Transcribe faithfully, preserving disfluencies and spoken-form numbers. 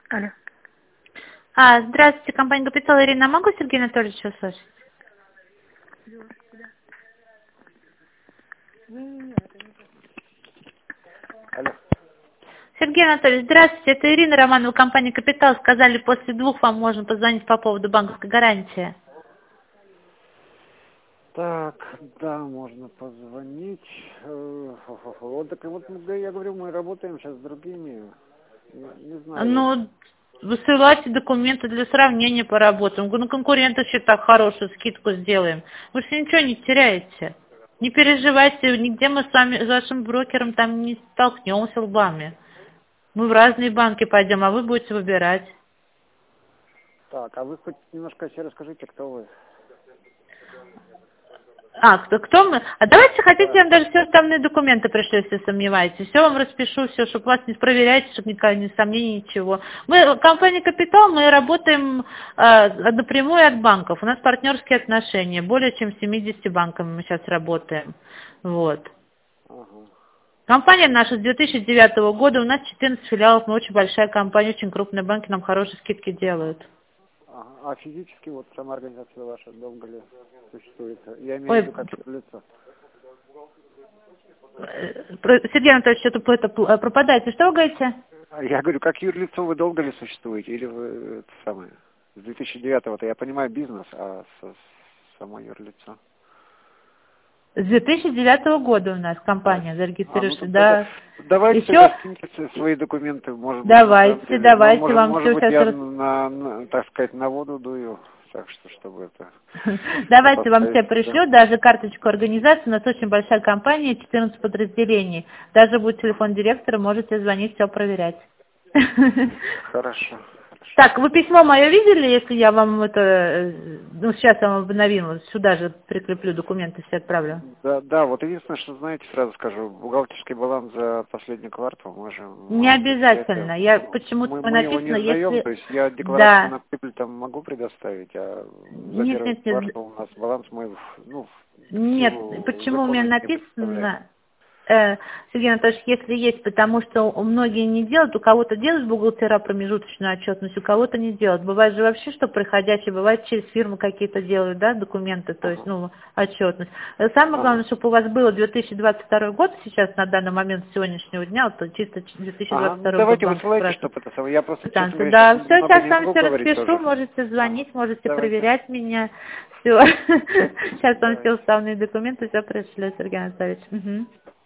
Алло. А, здравствуйте, компания «Капитал». Ирина, могу Сергея Анатольевича услышать? Алло. Сергей Анатольевич, здравствуйте, это Ирина Романова, компания «Капитал». Сказали, после двух вам можно позвонить по поводу банковской гарантии. Так, да, можно позвонить. Э, хо-хо-хо. Вот так вот, да, я говорю, мы работаем сейчас с другими. Не, не знаю, вот. Ну, высылайте документы для сравнения по работам. На конкурентов еще так хорошую скидку сделаем. Вы же ничего не теряете. Не переживайте, нигде мы с вами, с вашим брокером там не столкнемся лбами. Мы в разные банки пойдем, а вы будете выбирать. Так, а вы хоть немножко еще расскажите, кто вы? А, кто, кто мы? А давайте хотите, Да. я вам даже все остальные документы пришлю, если сомневаетесь. Все вам распишу, все, чтобы вас не проверяйте, чтобы никакого ни сомнений, ничего. Мы, компания «Капитал», мы работаем э, напрямую от банков. У нас партнерские отношения. Более чем с семьюдесятью банками мы сейчас работаем. Вот. Ага. Компания наша с две тысячи девятого года, у нас четырнадцать филиалов, мы очень большая компания, очень крупные банки нам хорошие скидки делают. Ага. А физически вот сама организация ваша долго ли существует? Я имею в Ой, виду как лицо. э, про- Сергей Анатольевич, что-то это пл- пропадаете. Что вы говорите? А я говорю, как юрлицо вы долго ли существуете? Или вы это самое? С две тысячи девятого-то я понимаю бизнес, а со, само юрлицо. С две тысячи девятого года у нас Да? компания А, ну зарегистрирована, тут тогда, да. давайте Еще тогда скиньте свои документы, может быть, на самом давайте, деле, ну, давайте может, вам может все быть, сейчас я рас... на, на, так сказать, на воду дую, так что, чтобы это Давайте вам сопоставить, все да. пришлю, даже карточку организации, у нас очень большая компания, четырнадцать подразделений. Даже будет телефон директора, можете звонить, все проверять. Хорошо, хорошо. Так, вы письмо мое видели, если я вам это, э, ну, сейчас я вам обновила, сюда же прикреплю документы, все отправлю. Да, да, вот единственное, что, знаете, сразу скажу, бухгалтерский баланс за последний квартал можем, Не может быть, взять, а, обязательно, я почему-то мы, мы его написано, не сдаем, если, то есть я декларацию да, на прибыль там могу предоставить, а за нет, первый нет, нет, квартал у нас баланс мы, в- ну, в нет, силу почему у меня закона не представляем. написано, э, Сергей Анатольевич, если есть, потому что у- многие не делают, у кого-то делают бухгалтера промежуточную отчетность, у кого-то не делают. Бывает же вообще, что приходящие, бывает через фирмы какие-то делают, да, документы, то есть, Ага, ну, отчетность. Э, Самое главное, ага. чтобы у вас было две тысячи двадцать второй год сейчас, на данный момент сегодняшнего дня, вот чисто две тысячи Ага, двадцать ну второй год давайте банк высылайте, спрашивает. чтобы это самое. Я просто, честно Квитанции. говоря, сейчас Да, все, много сейчас не вам могу все говорить распишу, тоже. можете Ага, звонить, можете давайте, проверять меня. Все. Сейчас вам все давайте. уставные документы, все пришлю, Сергей Анатольевич. Мгм.